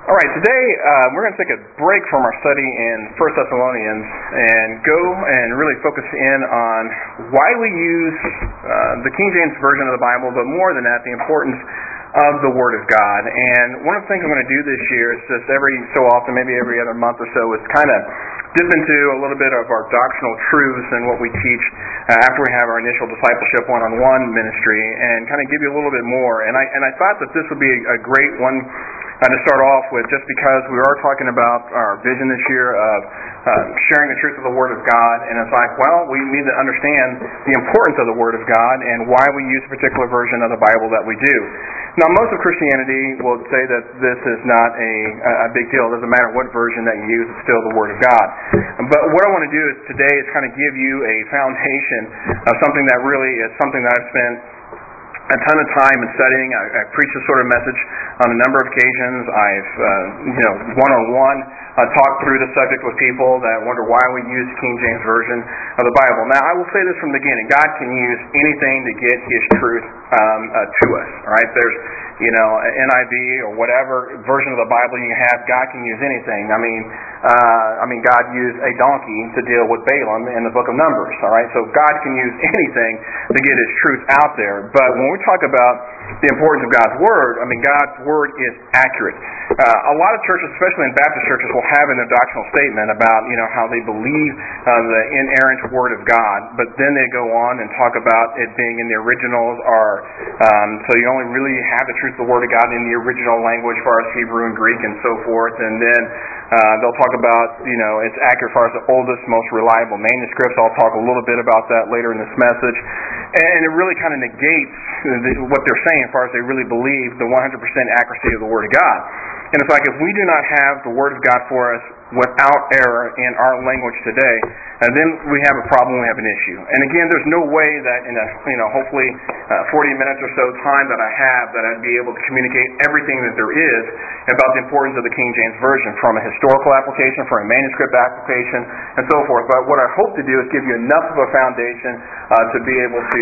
All right, today we're going to take a break from our study in 1 Thessalonians and go and really focus in on why we use the King James Version of the Bible, but more than that, the importance of the Word of God. And one of the things I'm going to do this year is just every so often, maybe every other month or so, is kind of dip into a little bit of our doctrinal truths and what we teach after we have our initial discipleship one-on-one ministry, and kind of give you a little bit more. And I thought that this would be a great one to start off with, just because we are talking about our vision this year of sharing the truth of the Word of God, and it's like, well, we need to understand the importance of the Word of God and why we use a particular version of the Bible that we do. Now, most of Christianity will say that this is not a big deal. It doesn't matter what version that you use, it's still the Word of God. But what I want to do is today is kind of give you a foundation of something that really is something that I've spent a ton of time in studying. I've preached this sort of message on a number of occasions. I've, one-on-one talked through the subject with people that wonder why we use the King James Version of the Bible. Now, I will say this from the beginning. God can use anything to get His truth to us. All right? There's, NIV or whatever version of the Bible you have, God can use anything. I mean, God used a donkey to deal with Balaam in the book of Numbers. All right? So God can use anything to get His truth out there. But when we talk about the importance of God's Word, God's Word is accurate. A lot of churches, especially in Baptist churches, will have in their doctrinal statement about, how they believe the inerrant Word of God, but then they go on and talk about it being in the originals, or so you only really have the truth of the Word of God in the original language, as far as Hebrew and Greek and so forth, and then they'll talk about, it's accurate as far as the oldest, most reliable manuscripts. I'll talk a little bit about that later in this message. And it really kind of negates what they're saying as far as they really believe the 100% accuracy of the Word of God. And it's like, if we do not have the Word of God for us without error in our language today, then we have a problem, we have an issue. And again, there's no way that in a, hopefully 40 minutes or so time that I have, that I'd be able to communicate everything that there is about the importance of the King James Version, from a historical application, from a manuscript application, and so forth. But what I hope to do is give you enough of a foundation to be able to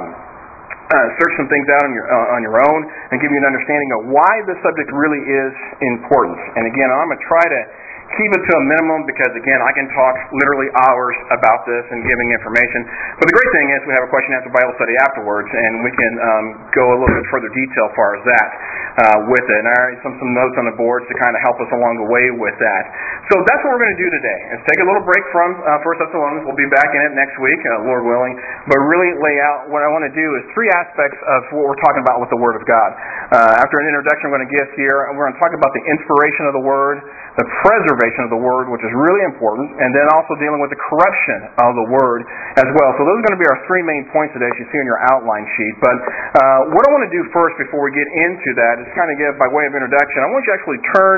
search some things out on your own and give you an understanding of why this subject really is important. And again, I'm going to try to keep it to a minimum, because again, I can talk literally hours about this and giving information. But the great thing is we have a question and answer Bible study afterwards, and we can go a little bit further detail as far as that with it. And I already some notes on the boards to kind of help us along the way with that. So that's what we're going to do today, is take a little break from 1 Thessalonians. We'll be back in it next week, Lord willing, but really lay out what I want to do is three aspects of what we're talking about with the Word of God. After an introduction I'm going to give here, we're going to talk about the inspiration of the Word, the preservation of the Word, which is really important, and then also dealing with the corruption of the Word as well. So those are going to be our three main points today, as you see on your outline sheet. But what I want to do first, before we get into that, is kind of give, by way of introduction, I want you to actually turn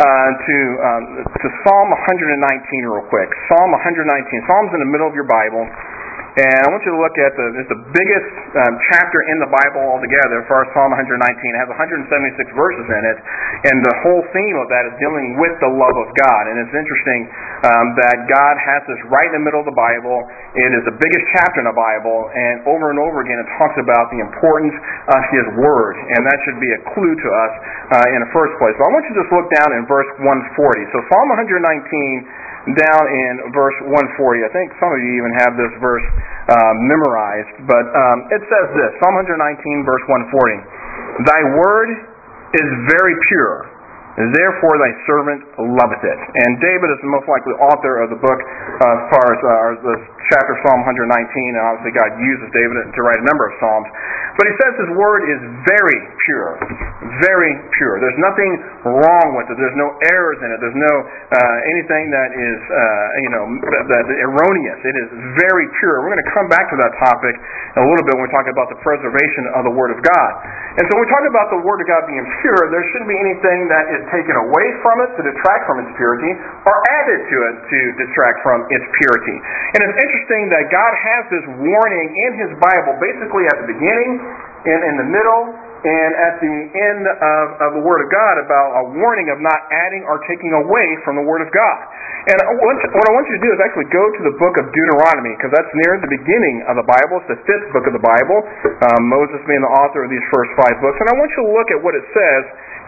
to Psalm 119 real quick. Psalm 119. Psalm's in the middle of your Bible. And I want you to look at it's the biggest chapter in the Bible altogether, as far as Psalm 119. It has 176 verses in it, and the whole theme of that is dealing with the love of God. And it's interesting that God has this right in the middle of the Bible. It is the biggest chapter in the Bible, and over again it talks about the importance of His Word, and that should be a clue to us in the first place. So I want you to just look down in verse 140. So Psalm 119, down in verse 140. I think some of you even have this verse memorized, but it says this, Psalm 119, verse 140. Thy word is very pure, therefore thy servant loveth it. And David is the most likely author of the book as far as the chapter Psalm 119, and obviously God uses David to write a number of psalms. But he says his word is very pure. Very pure. There's nothing wrong with it. There's no errors in it. There's no anything that is that erroneous. It is very pure. We're going to come back to that topic in a little bit when we talk about the preservation of the Word of God. And so when we talk about the Word of God being pure, there shouldn't be anything that is taken away from it to detract from its purity, or added to it to detract from its purity. And it's interesting that God has this warning in His Bible, basically at the beginning, and in the middle, and at the end of the Word of God, about a warning of not adding or taking away from the Word of God. And what I want you to do is actually go to the book of Deuteronomy, because that's near the beginning of the Bible. It's the fifth book of the Bible, Moses being the author of these first 5 books. And I want you to look at what it says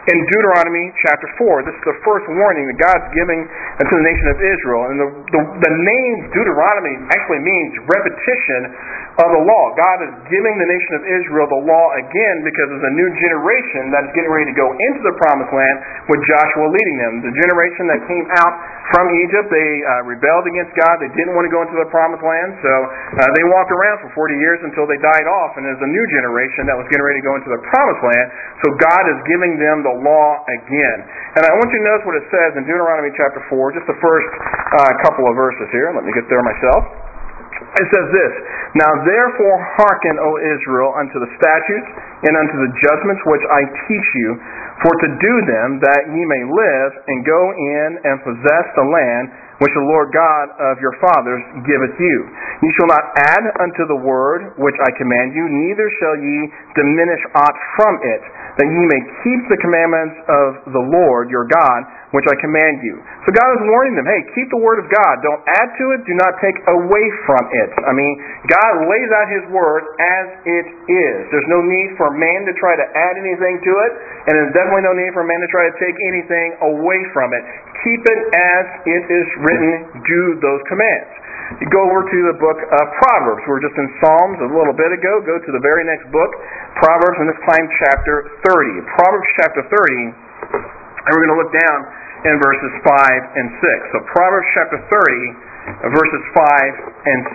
in Deuteronomy chapter 4. This is the first warning that God's giving to the nation of Israel. And the name Deuteronomy actually means repetition of the law. God is giving the nation of Israel the law again because there's a new generation that is getting ready to go into the promised land with Joshua leading them. The generation that came out from Egypt, they rebelled against God. They didn't want to go into the promised land, so they walked around for 40 years until they died off. And there's a new generation that was getting ready to go into the promised land, so God is giving them the law again. And I want you to notice what it says in Deuteronomy chapter 4, just the first couple of verses here. Let me get there myself. It says this, "Now therefore hearken, O Israel, unto the statutes and unto the judgments which I teach you, for to do them, that ye may live, and go in and possess the land which the Lord God of your fathers giveth you. Ye shall not add unto the word which I command you, neither shall ye diminish aught from it, that ye may keep the commandments of the Lord your God, which I command you." So God is warning them, hey, keep the word of God. Don't add to it. Do not take away from it. I mean, God lays out His word as it is. There's no need for man to try to add anything to it, and there's definitely no need for man to try to take anything away from it. Keep it as it is written. Do those commands. You go over to the book of Proverbs. We were just in Psalms a little bit ago. Go to the very next book, Proverbs, and this time chapter 30. Proverbs chapter 30, and we're going to look down in verses 5 and 6. So Proverbs chapter 30, verses 5 and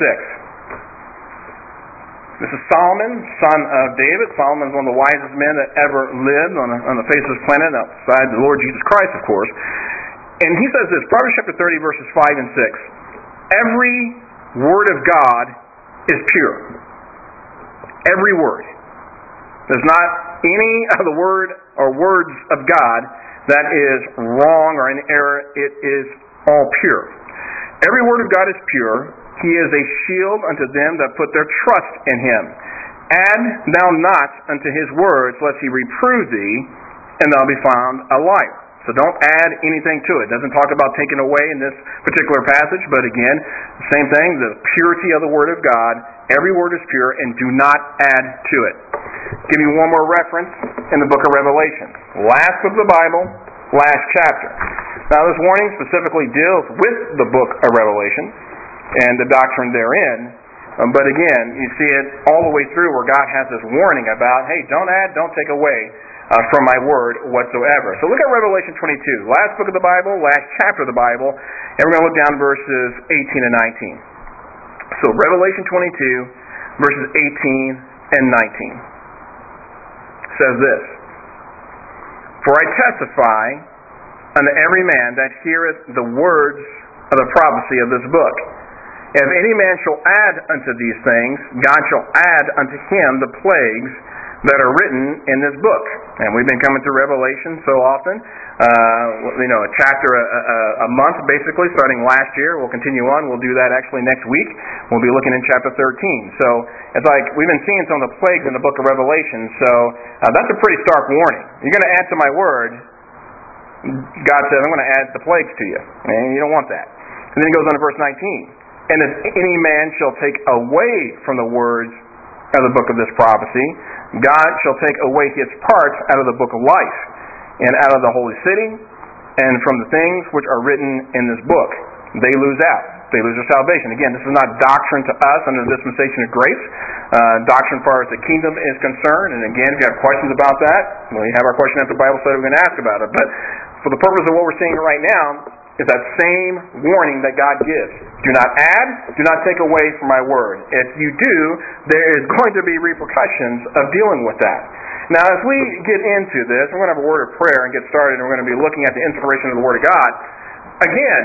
6. This is Solomon, son of David. Solomon is one of the wisest men that ever lived on the face of this planet, outside the Lord Jesus Christ, of course. And he says this, Proverbs chapter 30, verses 5 and 6. Every word of God is pure. Every word. There's not any of the word or words of God that is wrong or in error. It is all pure. Every word of God is pure. He is a shield unto them that put their trust in Him. Add thou not unto His words, lest He reprove thee, and thou be found a liar. So don't add anything to it. It doesn't talk about taking away in this particular passage, but again, the same thing, the purity of the Word of God. Every word is pure, and do not add to it. Give you one more reference in the book of Revelation. Last book of the Bible, last chapter. Now this warning specifically deals with the book of Revelation and the doctrine therein. But again, you see it all the way through where God has this warning about, hey, don't add, don't take away from my word whatsoever. So look at Revelation 22. Last book of the Bible, last chapter of the Bible, and we're going to look down verses 18 and 19. So Revelation 22, verses 18 and 19 says this, "For I testify unto every man that heareth the words of the prophecy of this book. If any man shall add unto these things, God shall add unto him the plagues that are written in this book." And we've been coming through Revelation so often, a chapter a month basically, starting last year. We'll continue on. We'll do that actually next week. We'll be looking in chapter 13. So it's like we've been seeing some of the plagues in the book of Revelation. So that's a pretty stark warning. You're going to add to my word. God says, I'm going to add the plagues to you. And you don't want that. And then he goes on to verse 19. "And if any man shall take away from the words of the book of this prophecy, God shall take away his part out of the book of life, and out of the holy city, and from the things which are written in this book. They lose out. They lose their salvation." Again, this is not doctrine to us under the dispensation of grace. Doctrine as far as the kingdom is concerned. And again, if you have questions about that, we have our question at the Bible study, we're going to ask about it. But for the purpose of what we're seeing right now, is that same warning that God gives. Do not add, do not take away from my word. If you do, there is going to be repercussions of dealing with that. Now, as we get into this, we're going to have a word of prayer and get started, and we're going to be looking at the inspiration of the Word of God. Again,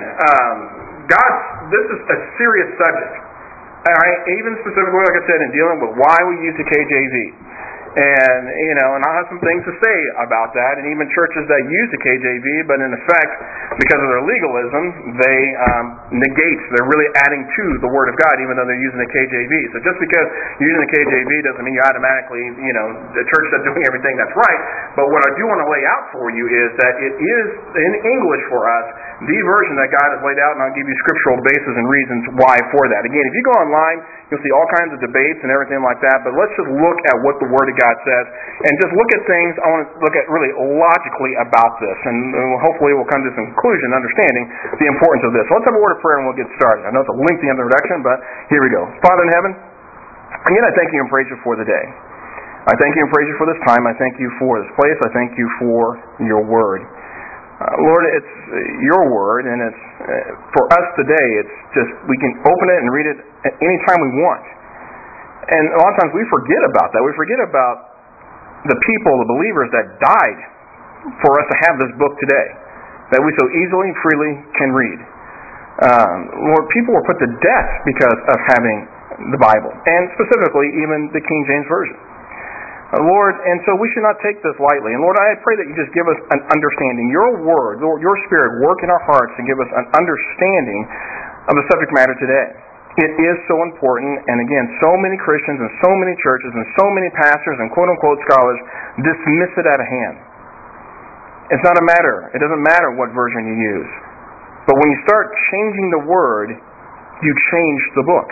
this is a serious subject. All right, even specifically, like I said, in dealing with why we use the KJV. And I'll have some things to say about that, and even churches that use the KJV, but in effect, because of their legalism, they they're really adding to the Word of God, even though they're using the KJV. So just because you're using the KJV doesn't mean you automatically, the church that's doing everything that's right. But what I do want to lay out for you is that it is, in English for us, the version that God has laid out, and I'll give you scriptural basis and reasons why for that. Again, if you go online, you'll see all kinds of debates and everything like that, but let's just look at what the Word of God God says, and just look at things. I want to look at really logically about this, and hopefully we'll come to some conclusion, understanding the importance of this. So let's have a word of prayer and we'll get started. I know it's a lengthy introduction, but here we go. Father in heaven, again, I thank you and praise you for the day. I thank you and praise you for this time. I thank you for this place. I thank you for your word. Lord, it's your word, and it's for us today, it's just we can open it and read it at any time we want. And a lot of times we forget about that. We forget about the people, the believers that died for us to have this book today, that we so easily and freely can read. Lord, people were put to death because of having the Bible, and specifically even the King James Version. Lord, and so we should not take this lightly. And Lord, I pray that you just give us an understanding. Your word, Lord, your Spirit, work in our hearts and give us an understanding of the subject matter today. It is so important, and again, so many Christians and so many churches and so many pastors and quote-unquote scholars dismiss it out of hand. It's not a matter. It doesn't matter what version you use. But when you start changing the word, you change the book.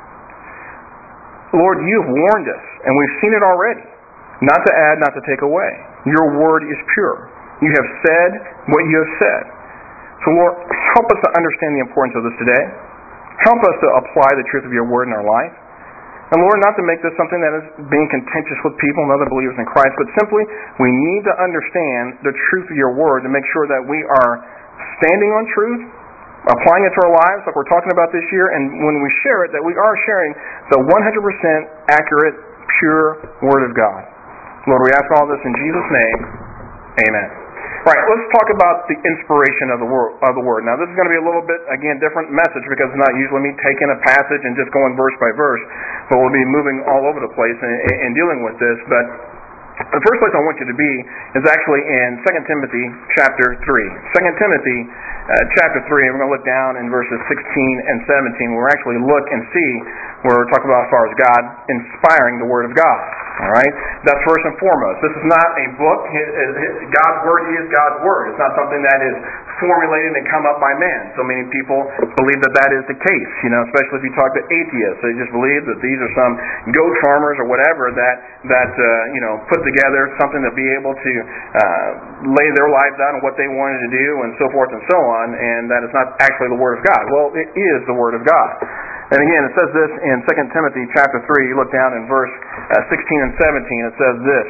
Lord, you've warned us, and we've seen it already. Not to add, not to take away. Your word is pure. You have said what you have said. So Lord, help us to understand the importance of this today. Help us to apply the truth of your word in our life. And Lord, not to make this something that is being contentious with people and other believers in Christ, but simply we need to understand the truth of your word to make sure that we are standing on truth, applying it to our lives like we're talking about this year, and when we share it, that we are sharing the 100% accurate, pure Word of God. Lord, we ask all this in Jesus' name. Amen. All right, let's talk about the inspiration of the Word. Now, this is going to be a little bit, again, different message because it's not usually me taking a passage and just going verse by verse, but we'll be moving all over the place in dealing with this. But the first place I want you to be is actually in 2 Timothy chapter 3. 2 Timothy chapter 3, we're going to look down in verses 16 and 17. We'll actually look and see where we're talking about as far as God inspiring the Word of God. All right? That's first and foremost. This is not a book. God's Word is God's Word. It's not something that is formulated and come up by man. So many people believe that that is the case, especially if you talk to atheists. They just believe that these are some goat farmers or whatever that put together something to be able to lay their lives out on what they wanted to do and so forth and so on, and that it's not actually the Word of God. Well, it is the Word of God. And again, it says this in 2 Timothy chapter 3. You look down in verse 16 and 17. It says this: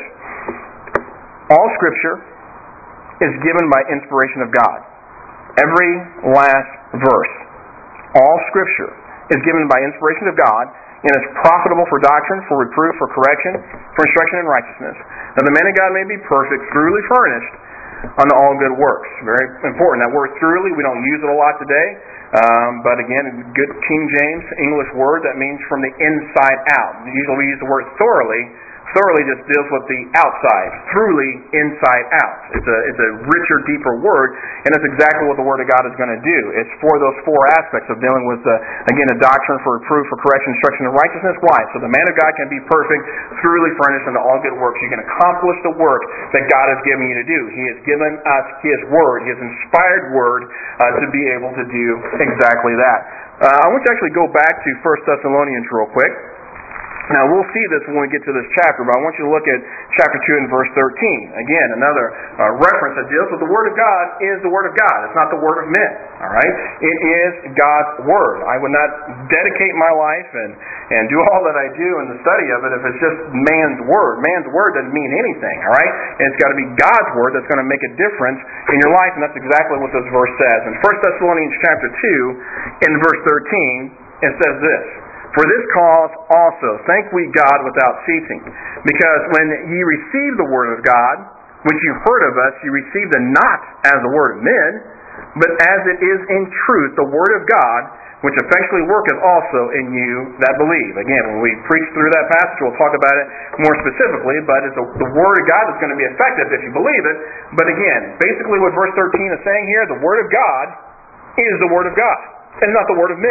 all Scripture is given by inspiration of God. Every last verse. All Scripture is given by inspiration of God and is profitable for doctrine, for reproof, for correction, for instruction in righteousness, that the man of God may be perfect, thoroughly furnished unto all good works. Very important. That word thoroughly, we don't use it a lot today. But again, good King James English word that means from the inside out. Usually we use the word thoroughly. Thoroughly just deals with the outside. Thoroughly inside out. It's a richer, deeper word, and that's exactly what the Word of God is going to do. It's for those four aspects of dealing with, a doctrine, for reproof, for correction, instruction, and righteousness. Why? So the man of God can be perfect, thoroughly furnished unto all good works. You can accomplish the work that God has given you to do. He has given us His Word, His inspired Word, to be able to do exactly that. I want you to actually go back to 1 Thessalonians real quick. Now, we'll see this when we get to this chapter, but I want you to look at chapter 2 and verse 13. Again, another reference that deals with the Word of God is the Word of God. It's not the Word of men, all right? It is God's Word. I would not dedicate my life and do all that I do in the study of it if it's just man's Word. Man's Word doesn't mean anything, all right? It's got to be God's Word that's going to make a difference in your life, and that's exactly what this verse says. In 1 Thessalonians chapter 2, in verse 13, it says this: for this cause also thank we God without ceasing, because when ye received the word of God, which you heard of us, you received it not as the word of men, but as it is in truth the word of God, which effectually worketh also in you that believe. Again, when we preach through that passage, we'll talk about it more specifically, but it's the word of God that's going to be effective if you believe it. But again, basically what verse 13 is saying here, the word of God is the word of God, and not the word of men.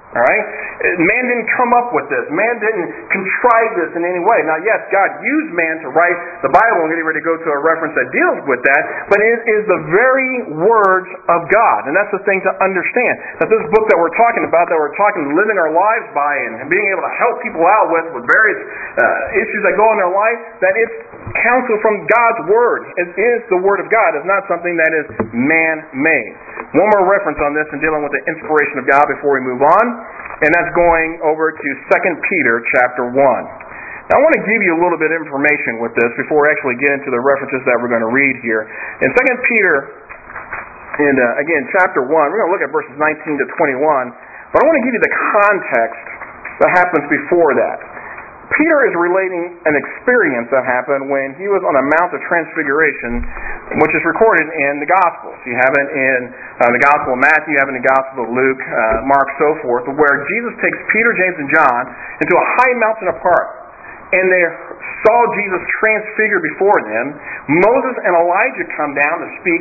All right? Man didn't come up with this. Man didn't contrive this in any way. Now, yes, God used man to write the Bible. I'm getting ready to go to a reference that deals with that. But it is the very words of God. And that's the thing to understand. That this book that we're talking about, that we're living our lives by and being able to help people out with various issues that go in their life, that it's counsel from God's Word. It is the Word of God. It's not something that is man-made. One more reference on this in dealing with the inspiration of God before we move on, and that's going over to 2 Peter chapter 1. Now, I want to give you a little bit of information with this before we actually get into the references that we're going to read here. In 2 Peter, again, chapter 1, we're going to look at verses 19 to 21, but I want to give you the context that happens before that. Peter is relating an experience that happened when he was on a Mount of Transfiguration, which is recorded in the Gospels. You have it in the Gospel of Matthew, you have it in the Gospel of Luke, Mark, so forth, where Jesus takes Peter, James, and John into a high mountain apart, and they saw Jesus transfigured before them. Moses and Elijah come down to speak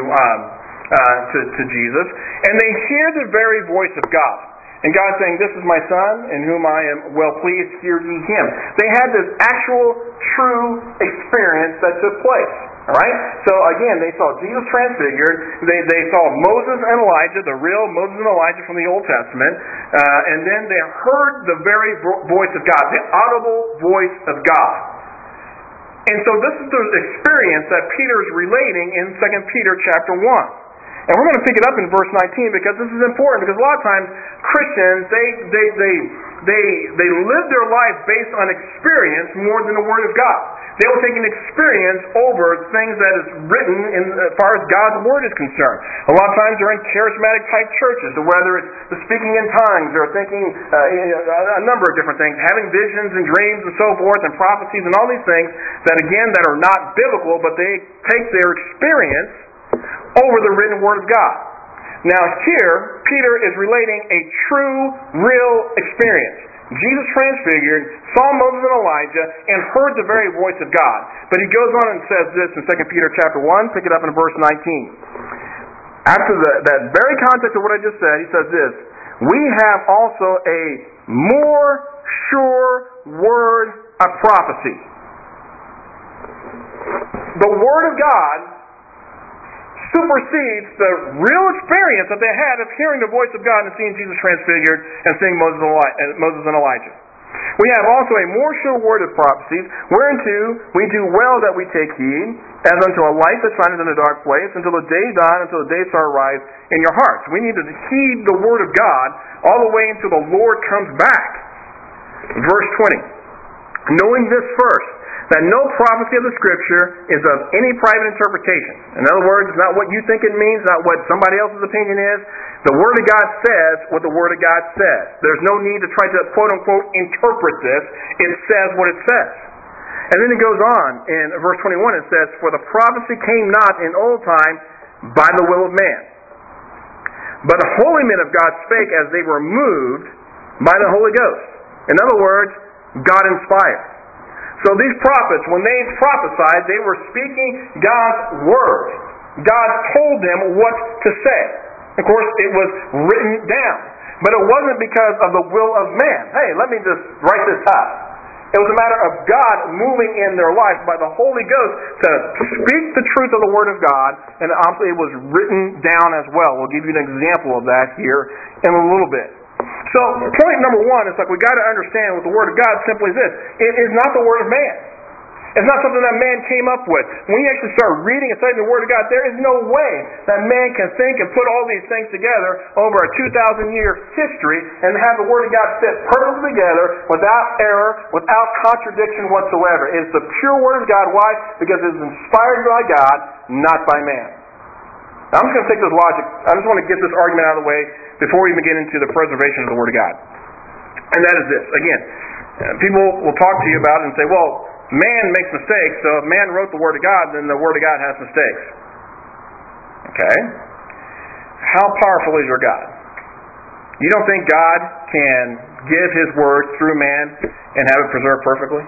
to Jesus, and they hear the very voice of God. And God saying, "This is my Son, in whom I am well pleased, hear ye him." They had this actual, true experience that took place. All right? So again, they saw Jesus transfigured. They saw Moses and Elijah, the real Moses and Elijah from the Old Testament. And then they heard the very voice of God, the audible voice of God. And so this is the experience that Peter is relating in 2 Peter chapter 1. And we're going to pick it up in verse 19 because this is important. Because a lot of times Christians, they live their life based on experience more than the Word of God. They will take an experience over things that is written as far as God's Word is concerned. A lot of times they're in charismatic type churches, so whether it's the speaking in tongues or thinking a number of different things, having visions and dreams and so forth and prophecies and all these things that again that are not biblical, but they take their experience over the written Word of God. Now here, Peter is relating a true, real experience. Jesus transfigured, saw Moses and Elijah, and heard the very voice of God. But he goes on and says this in 2 Peter chapter 1, pick it up in verse 19. After that very context of what I just said, he says this, "We have also a more sure word of prophecy." The Word of God supersedes the real experience that they had of hearing the voice of God and seeing Jesus transfigured and seeing Moses and Elijah. We have also a more sure word of prophecies, whereunto we do well that we take heed, as unto a light that shineth in a dark place, until the day dawn, until the day star rise in your hearts. We need to heed the Word of God all the way until the Lord comes back. Verse 20. Knowing this first, that no prophecy of the Scripture is of any private interpretation. In other words, not what you think it means, not what somebody else's opinion is. The Word of God says what the Word of God says. There's no need to try to, quote-unquote, interpret this. It says what it says. And then it goes on, in verse 21, it says, "For the prophecy came not in old time by the will of man. But the holy men of God spake as they were moved by the Holy Ghost." In other words, God inspired. So these prophets, when they prophesied, they were speaking God's Word. God told them what to say. Of course, it was written down. But it wasn't because of the will of man. Hey, let me just write this up. It was a matter of God moving in their life by the Holy Ghost to speak the truth of the Word of God, and obviously it was written down as well. We'll give you an example of that here in a little bit. So, point number one is we got to understand with the Word of God simply this. It is not the Word of man. It's not something that man came up with. When you actually start reading and studying the Word of God, there is no way that man can think and put all these things together over a 2,000-year history and have the Word of God fit perfectly together without error, without contradiction whatsoever. It is the pure Word of God. Why? Because it is inspired by God, not by man. Now, I'm just going to take this logic. I just want to get this argument out of the way before we even get into the preservation of the Word of God. And that is this. Again, people will talk to you about it and say, well, man makes mistakes, so if man wrote the Word of God, then the Word of God has mistakes. Okay? How powerful is your God? You don't think God can give His Word through man and have it preserved perfectly?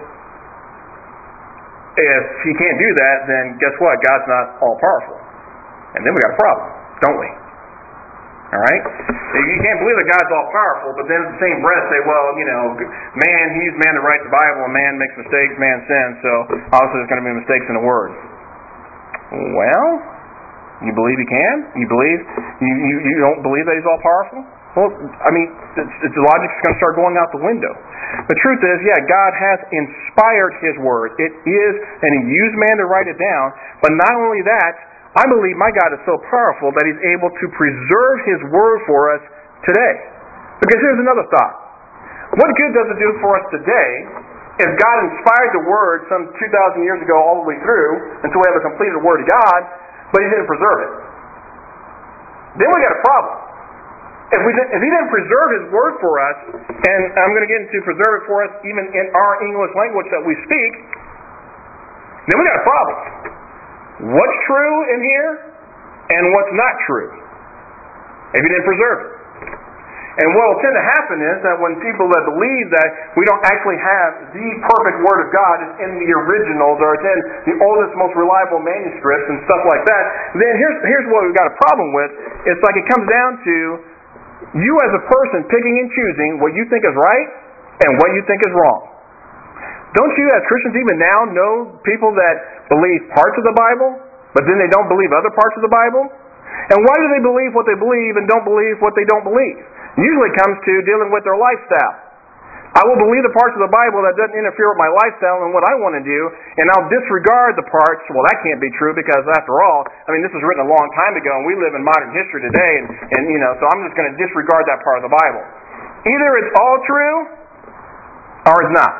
If He can't do that, then guess what? God's not all-powerful. And then we got a problem, don't we? All right? You can't believe that God's all powerful, but then in the same breath say, well, man, he used man to write the Bible, and man makes mistakes, man sins, so obviously there's going to be mistakes in the Word. Well, you believe he can? You believe you don't believe that he's all powerful? Well, the logic's going to start going out the window. The truth is, God has inspired His Word. It is, and He used man to write it down. But not only that, I believe my God is so powerful that He's able to preserve His Word for us today. Because here's another thought. What good does it do for us today if God inspired the Word some 2,000 years ago all the way through until we have a completed Word of God, but He didn't preserve it? Then we got a problem. If He didn't preserve His Word for us, and I'm going to get into preserve it for us even in our English language that we speak, then we got a problem. What's true in here and what's not true if He didn't preserve it. And what will tend to happen is that when people that believe that we don't actually have the perfect Word of God, it's in the originals or it's in the oldest, most reliable manuscripts and stuff like that, then here's what we've got a problem with. It's like it comes down to you as a person picking and choosing what you think is right and what you think is wrong. Don't you as Christians even now know people that believe parts of the Bible, but then they don't believe other parts of the Bible? And why do they believe what they believe and don't believe what they don't believe? It usually comes to dealing with their lifestyle. I will believe the parts of the Bible that doesn't interfere with my lifestyle and what I want to do, and I'll disregard the parts, well, that can't be true because after all, this was written a long time ago and we live in modern history today, and so I'm just going to disregard that part of the Bible. Either it's all true or it's not.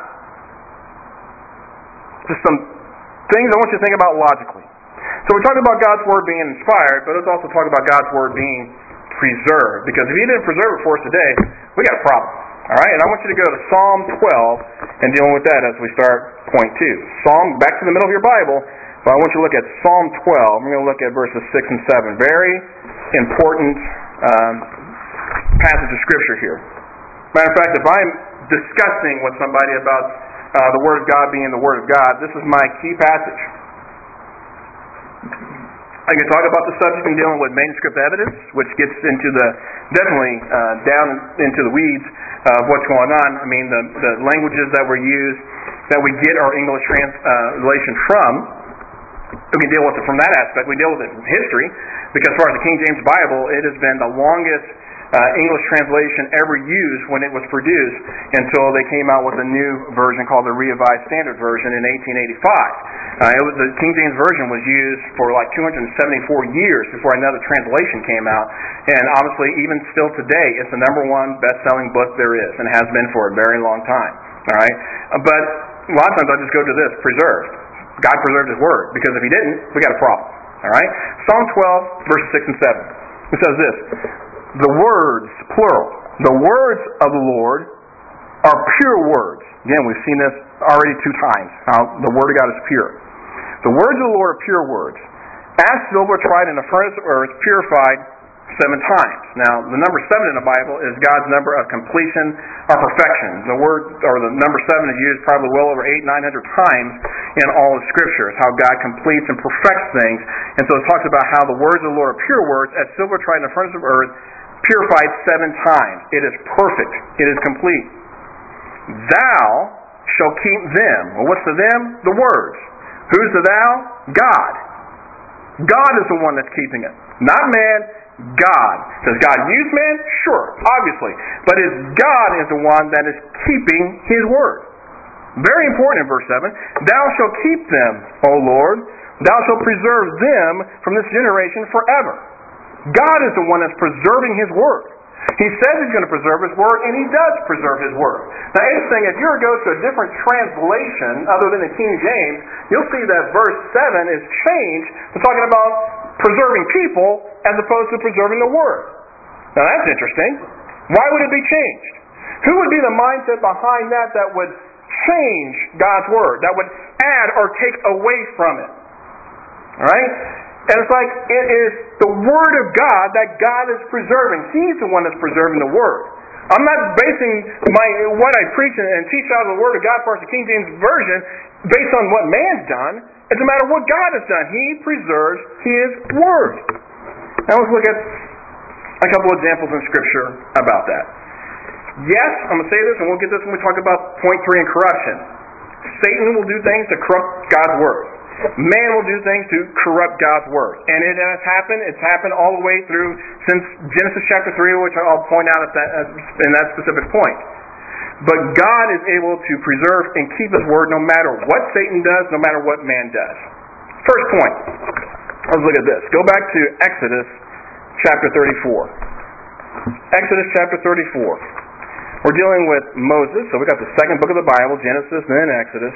Just some things I want you to think about logically. So we're talking about God's Word being inspired, but let's also talk about God's Word being preserved. Because if He didn't preserve it for us today, we got a problem. All right? And I want you to go to Psalm 12 and dealing with that as we start point 2. Psalm, back to the middle of your Bible, but I want you to look at Psalm 12. We're going to look at verses 6 and 7. Very important passage of Scripture here. Matter of fact, if I'm discussing with somebody about the Word of God being the Word of God, this is my key passage. I can talk about the subject in dealing with manuscript evidence, which gets into definitely down into the weeds of what's going on. The languages that were used, that we get our English translation from, we can deal with it from that aspect. We deal with it from history, because as far as the King James Bible, it has been the longest English translation ever used when it was produced until they came out with a new version called the Revised Standard Version in 1885. The King James Version was used for like 274 years before another translation came out, and obviously even still today it's the number one best-selling book there is and has been for a very long time. All right, but a lot of times I just go to this, preserved. God preserved His Word, because if He didn't, we got a problem. All right, Psalm 12 verses 6 and 7. It says this: the words, plural, the words of the Lord are pure words. Again, we've seen this already 2 times, how the Word of God is pure. The words of the Lord are pure words. As silver tried in the furnace of earth, purified 7 times. Now, the number 7 in the Bible is God's number of completion or perfection. The word, or the number 7 is used probably well over 800-900 times in all of Scripture. It's how God completes and perfects things. And so it talks about how the words of the Lord are pure words, as silver tried in the furnace of earth, purified 7 times. It is perfect. It is complete. Thou shalt keep them. Well, what's the them? The words. Who's the thou? God. God is the one that's keeping it. Not man, God. Does God use man? Sure, obviously. But God is the one that is keeping His Word. Very important in verse 7. Thou shalt keep them, O Lord. Thou shalt preserve them from this generation forever. God is the one that's preserving His Word. He says He's going to preserve His Word, and He does preserve His Word. Now, interesting, if you were to go to a different translation other than the King James, you'll see that verse 7 is changed to talking about preserving people as opposed to preserving the Word. Now, that's interesting. Why would it be changed? Who would be the mindset behind that would change God's Word, that would add or take away from it? All right? And it's like it is the Word of God that God is preserving. He's the one that's preserving the Word. I'm not basing what I preach and teach out of the Word of God, as far as the King James Version, based on what man's done. It's a matter of what God has done. He preserves His Word. Now let's look at a couple examples in Scripture about that. Yes, I'm going to say this, and we'll get this when we talk about point 3 in corruption. Satan will do things to corrupt God's Word. Man will do things to corrupt God's Word. And it has happened. It's happened all the way through since Genesis chapter 3, which I'll point out in that specific point. But God is able to preserve and keep His Word no matter what Satan does, no matter what man does. First point. Let's look at this. Go back to Exodus chapter 34. Exodus chapter 34. We're dealing with Moses, so we got the second book of the Bible, Genesis, then Exodus.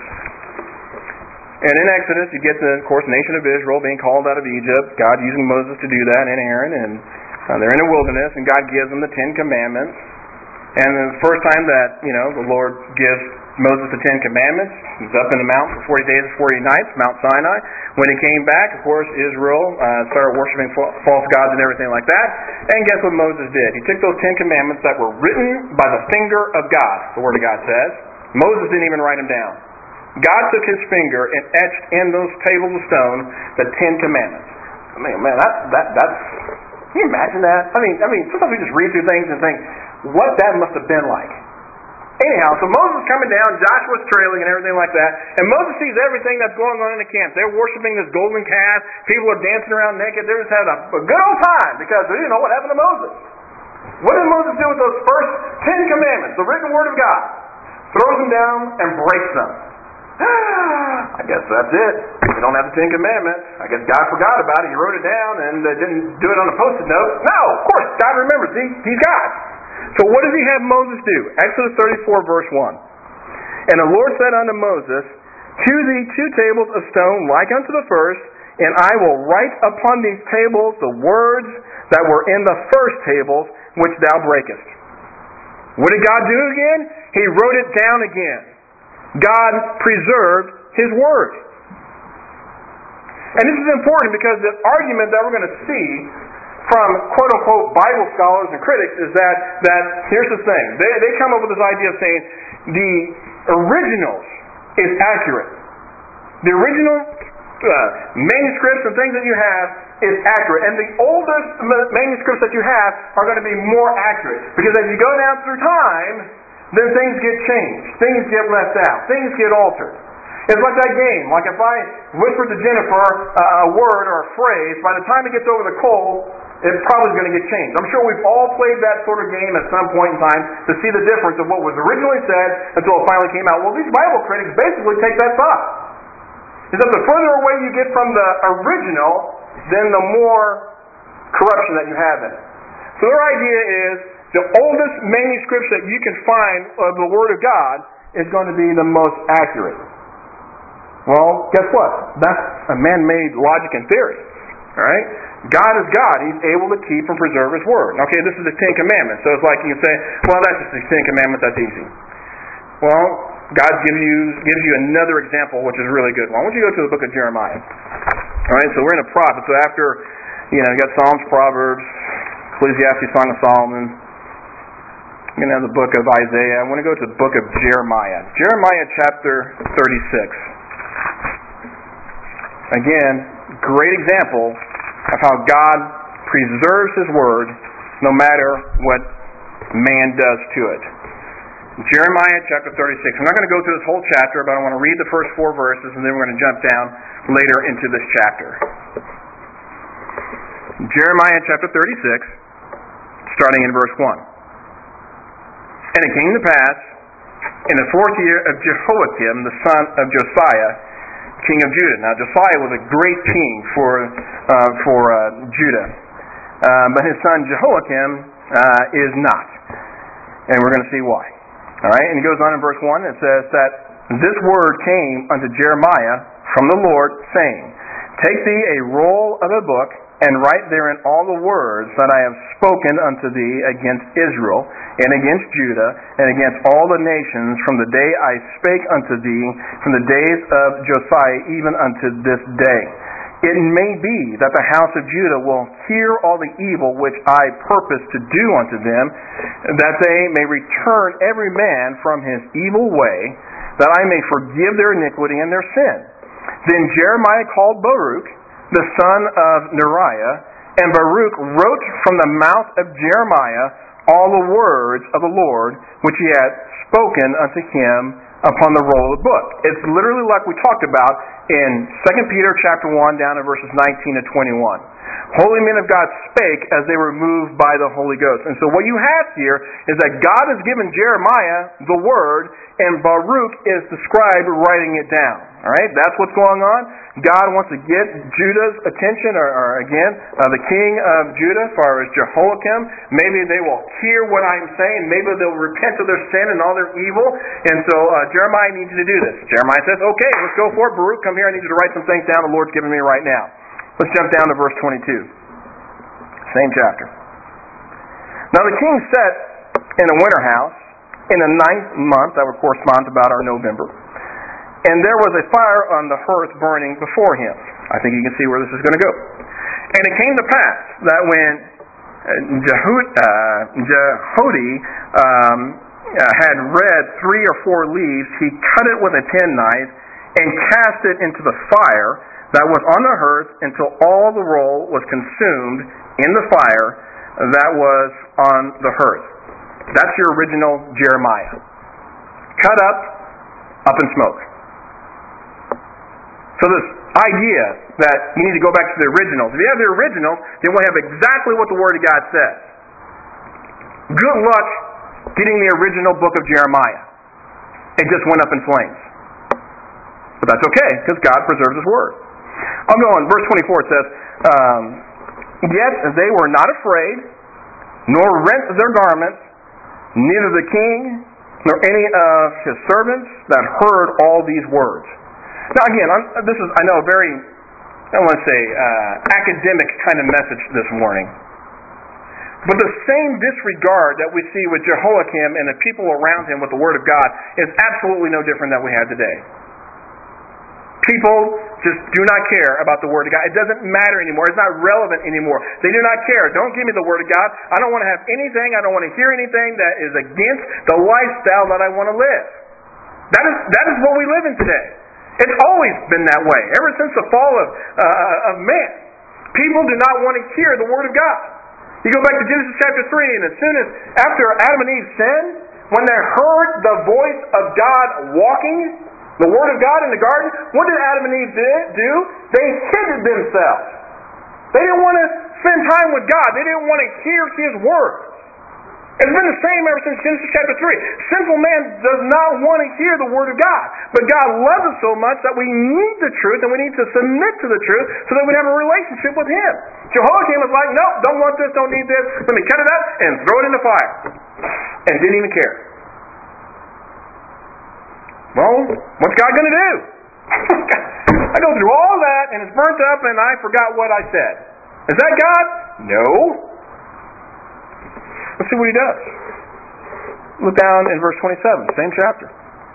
And in Exodus, you get the, of course, nation of Israel being called out of Egypt, God using Moses to do that, and Aaron, and they're in the wilderness, and God gives them the 10 Commandments. And the first time that, the Lord gives Moses the 10 Commandments, he's up in the mountain for 40 days and 40 nights, Mount Sinai. When he came back, of course, Israel started worshiping false gods and everything like that. And guess what Moses did? He took those 10 Commandments that were written by the finger of God, the Word of God says. Moses didn't even write them down. God took His finger and etched in those tables of stone the 10 Commandments. I mean, man, that's can you imagine that? I mean, sometimes we just read through things and think, what that must have been like. Anyhow, so Moses coming down, Joshua's trailing and everything like that, and Moses sees everything that's going on in the camp. They're worshiping this golden calf. People are dancing around naked. They're just having a good old time because they didn't know what happened to Moses. What did Moses do with those first 10 Commandments, the written Word of God? Throws them down and breaks them. I guess that's it. We don't have the 10 Commandments. I guess God forgot about it. He wrote it down and didn't do it on a Post-it note. No, of course, God remembers. He's God. So what does He have Moses do? Exodus 34, verse 1. And the Lord said unto Moses, Hew thee 2 tables of stone like unto the first, and I will write upon these tables the words that were in the first tables which thou breakest. What did God do again? He wrote it down again. God preserved His Word. And this is important because the argument that we're going to see from quote-unquote Bible scholars and critics is that here's the thing. They come up with this idea of saying the original is accurate. The original manuscripts and things that you have is accurate. And the oldest manuscripts that you have are going to be more accurate. Because as you go down through time, then things get changed. Things get left out. Things get altered. It's like that game. Like if I whisper to Jennifer a word or a phrase, by the time it gets over the coal, it's probably going to get changed. I'm sure we've all played that sort of game at some point in time to see the difference of what was originally said until it finally came out. Well, these Bible critics basically take that thought. Is that the further away you get from the original, then the more corruption that you have in it. So their idea is the oldest manuscripts that you can find of the Word of God is going to be the most accurate. Well, guess what? That's a man-made logic and theory. All right? God is God. He's able to keep and preserve His Word. Okay, this is the 10 Commandments. So it's like you can say, well, that's just the 10 Commandments. That's easy. Well, God gives you another example, which is really good. Why don't you go to the book of Jeremiah? All right, so we're in a prophet. So after, you got Psalms, Proverbs, Ecclesiastes, Song of Solomon. I'm going to have the book of Isaiah. I want to go to the book of Jeremiah. Jeremiah chapter 36. Again, great example of how God preserves His Word no matter what man does to it. Jeremiah chapter 36. I'm not going to go through this whole chapter, but I want to read the first 4 verses, and then we're going to jump down later into this chapter. Jeremiah chapter 36, starting in verse 1. And it came to pass, in the 4th year of Jehoiakim, the son of Josiah, king of Judah. Now, Josiah was a great king for Judah. But his son Jehoiakim is not. And we're going to see why. All right, and he goes on in verse 1, it says that this word came unto Jeremiah from the Lord, saying, Take thee a roll of a book, and write therein all the words that I have spoken unto thee against Israel, and against Judah, and against all the nations, from the day I spake unto thee, from the days of Josiah, even unto this day. It may be that the house of Judah will hear all the evil which I purpose to do unto them, that they may return every man from his evil way, that I may forgive their iniquity and their sin. Then Jeremiah called Baruch, the son of Neriah, And Baruch wrote from the mouth of Jeremiah all the words of the Lord which he had spoken unto him upon the roll of the book. It's literally like we talked about in 2 Peter chapter 1 down to verses 19 to 21. Holy men of God spake as they were moved by the Holy Ghost. And so what you have here is that God has given Jeremiah the word, and Baruch is the scribe writing it down. All right, that's what's going on. God wants to get Judah's attention, or again, the king of Judah, as far as Jehoiakim. Maybe they will hear what I'm saying. Maybe they'll repent of their sin and all their evil. And so Jeremiah needs you to do this. Jeremiah says, okay, let's go for it. Baruch, come here. I need you to write some things down the Lord's given me right now. Let's jump down to verse 22. Same chapter. Now the king sat in a winter house in the 9th month, that would correspond to about our November. And there was a fire on the hearth burning before him. I think you can see where this is going to go. And it came to pass that when Jehudi had read 3 or 4 leaves, he cut it with a penknife and cast it into the fire that was on the hearth until all the roll was consumed in the fire that was on the hearth. That's your original Jeremiah. Cut up in smoke. So this idea that you need to go back to the originals. If you have the originals, then we'll have exactly what the Word of God says. Good luck getting the original book of Jeremiah. It just went up in flames. But that's okay, because God preserves His Word. I'll go on. Verse 24 it says, Yet they were not afraid, nor rent their garments, neither the king nor any of his servants that heard all these words. Now again, this is, I know, a very, I don't want to say academic kind of message this morning. But the same disregard that we see with Jehoiakim and the people around him with the Word of God is absolutely no different than we have today. People just do not care about the Word of God. It doesn't matter anymore. It's not relevant anymore. They do not care. Don't give me the Word of God. I don't want to have anything. I don't want to hear anything that is against the lifestyle that I want to live. That is what we live in today. It's always been that way. Ever since the fall of man. People do not want to hear the Word of God. You go back to Genesis chapter 3, and as soon as after Adam and Eve sinned, when they heard the voice of God walking, the Word of God in the garden, what did Adam and Eve do? They hid themselves. They didn't want to spend time with God. They didn't want to hear His Word. It's been the same ever since Genesis chapter 3. Sinful man does not want to hear the Word of God. But God loves us so much that we need the truth and we need to submit to the truth so that we have a relationship with Him. Jehoiakim was like, nope, don't want this, don't need this. Let me cut it up and throw it in the fire. And didn't even care. Well, what's God going to do? I go through all that and it's burnt up and I forgot what I said. Is that God? No. Let's see what He does. Look down in verse 27, same chapter.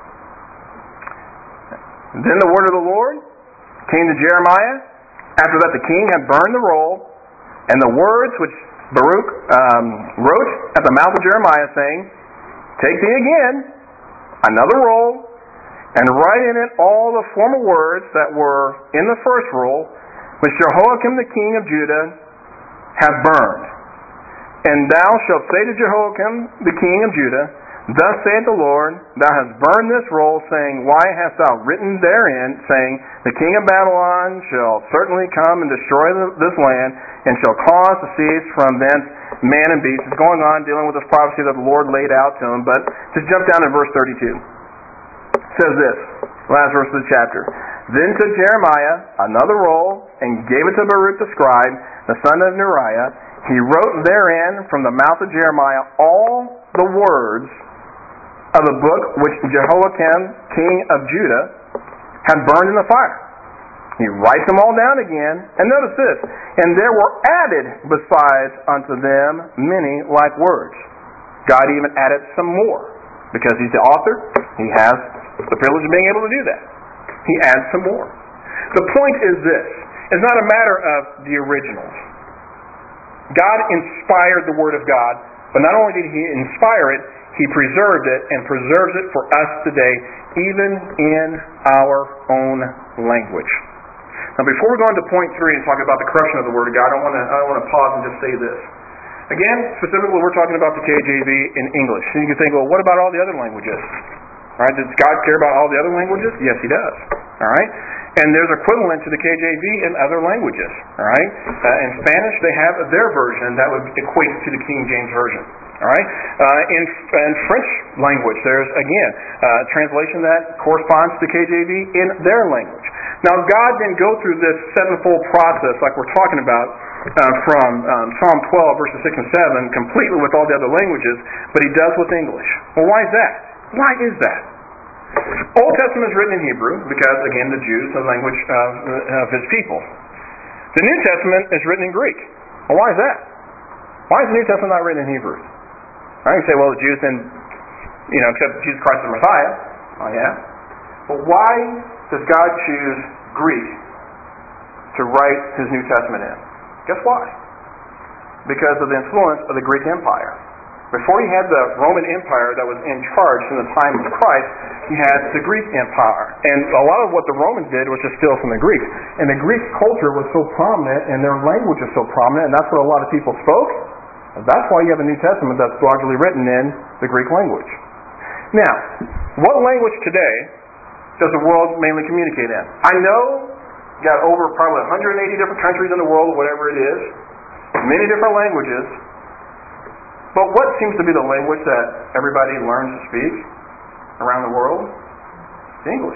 Then the word of the Lord came to Jeremiah after that the king had burned the roll, and the words which Baruch wrote at the mouth of Jeremiah, saying, Take thee again another roll, and write in it all the former words that were in the first roll, which Jehoiakim the king of Judah hath burned. And thou shalt say to Jehoiakim the king of Judah, Thus saith the Lord, Thou hast burned this roll, saying, Why hast thou written therein, saying, The king of Babylon shall certainly come and destroy this land, and shall cause to cease from thence man and beast. It's going on, dealing with this prophecy that the Lord laid out to him. But just jump down to verse 32. It says this, last verse of the chapter. Then took Jeremiah another roll, and gave it to Baruch the scribe, the son of Neriah. He wrote therein from the mouth of Jeremiah all the words of the book which Jehoiakim, king of Judah, had burned in the fire. He writes them all down again. And notice this. And there were added besides unto them many like words. God even added some more. Because He's the author, He has the privilege of being able to do that. He adds some more. The point is this. It's not a matter of the originals. God inspired the Word of God, but not only did He inspire it, He preserved it and preserves it for us today, even in our own language. Now, before we go on to point 3 and talk about the corruption of the Word of God, I want to pause and just say this. Again, specifically, we're talking about the KJV in English. And you can think, well, what about all the other languages? All right, does God care about all the other languages? Yes, He does. All right? And there's equivalent to the KJV in other languages. All right? In Spanish, they have their version that would equate to the King James Version. All right? In French language, there's, again, a translation that corresponds to KJV in their language. Now, God didn't go through this sevenfold process like we're talking about from Psalm 12, verses 6 and 7, completely with all the other languages, but He does with English. Well, why is that? Why is that? Old Testament is written in Hebrew because, again, the Jews, the language of His people. The New Testament is written in Greek. Well, why is that? Why is the New Testament not written in Hebrew? I can say, well, the Jews didn't, accept Jesus Christ as the Messiah. Oh, yeah? But why does God choose Greek to write His New Testament in? Guess why? Because of the influence of the Greek Empire. Before you had the Roman Empire that was in charge in the time of Christ, you had the Greek Empire. And a lot of what the Romans did was to steal from the Greeks. And the Greek culture was so prominent, and their language was so prominent, and that's what a lot of people spoke. That's why you have a New Testament that's largely written in the Greek language. Now, what language today does the world mainly communicate in? I know you got over probably 180 different countries in the world, whatever it is, many different languages. But what seems to be the language that everybody learns to speak around the world? English.